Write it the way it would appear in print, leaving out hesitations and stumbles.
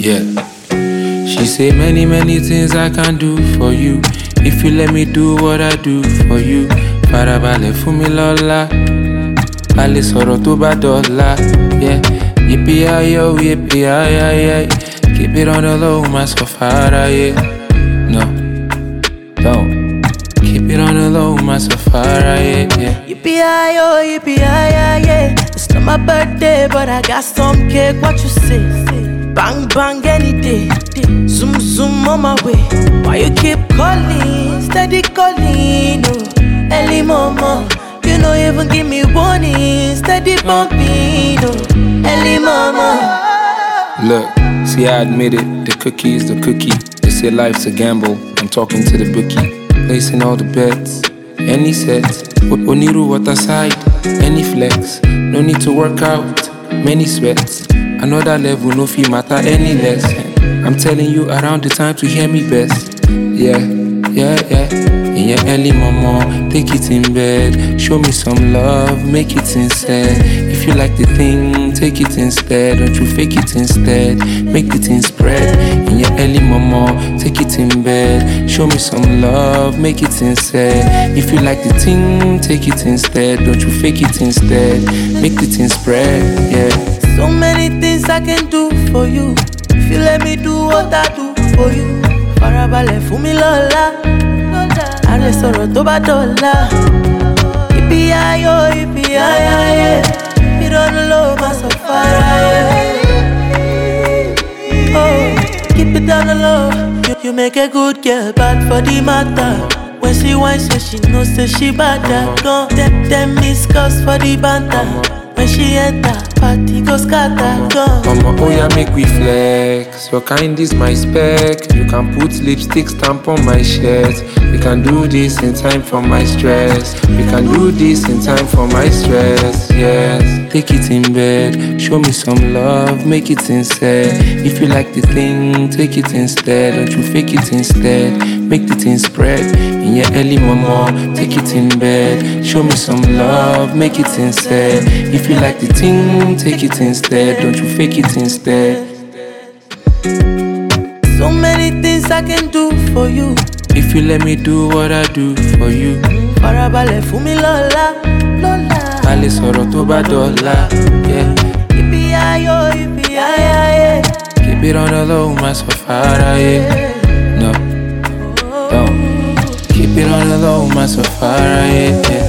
Yeah. She say many things I can do for you. If you let me do what I do for you. Farabalẹ̀ fún mi lọ́la. A lè sọ̀rọ̀ tó bá dọ̀la. Yeah. Yippee-yi-yo, yippee-yi-yi-yi. Keep it on the low, my so far, yeah. No, don't. Keep it on the low, my so far, yeah. Yippee-yi-yo, yippee-yi-yi-yi. It's not my birthday, but I got some cake. What you say? Bang bang any day. Zoom zoom on my way. Why you keep calling? Steady calling. Oh, early mama. You don't even give me warning. Steady bumping. Oh, early mama. Look, see I admit it. The cookie is the cookie. They say life's a gamble. I'm talking to the bookie. Placing all the bets. Any sets. Oniru water side. Any flex. No need to work out. Many sweats. Another level, no fee matter any less. I'm telling you around the time to hear me best. Yeah. In your early mama, take it in bed. Show me some love, make it sincere. If you like the thing, take it instead. Don't you fake it instead, make the thing spread. In your early mama, take it in bed. Show me some love, make it sincere. If you like the thing, take it instead. Don't you fake it instead, make the thing spread, yeah. So many things I can do for you. If you let me do what I do for you. Farabalẹ̀ fún mi lọ́la. A lè sọ̀rọ̀ tó bá dọ̀la. Yippee-yi-yo, yippee-yi-yi-yi. You don't know my so far, yeah. Oh, keep it down the low. You make a good girl bad for the matter. When she whines, so she knows that she bad. Gone, them miss calls for the banter. When she enter, party go scatter, gone. Mama, oh yeah, make we flex. Your kind is my spec. You can put lipstick stamp on my shirt. We can do this in time for my stress. We can do this in time for my stress, yes. Take it in bed, show me some love, make it sincere. If you like the thing, take it instead. Don't you fake it instead, make the thing spread. In your early mama, take it in bed. Show me some love, make it sincere. If you like the thing, take it instead. Don't you fake it instead. So many things I can do for you. If you let me do what I do for you. Farabalẹ̀ fún mi lọ́la. A lè sọ̀rọ̀ tó bá dọ̀la, yeah. Yippee-yi-yo, yippee-yi-yi-yi. Keep it on the low, my so far, yeah. No, don't. Keep it on the low, my so far, yeah.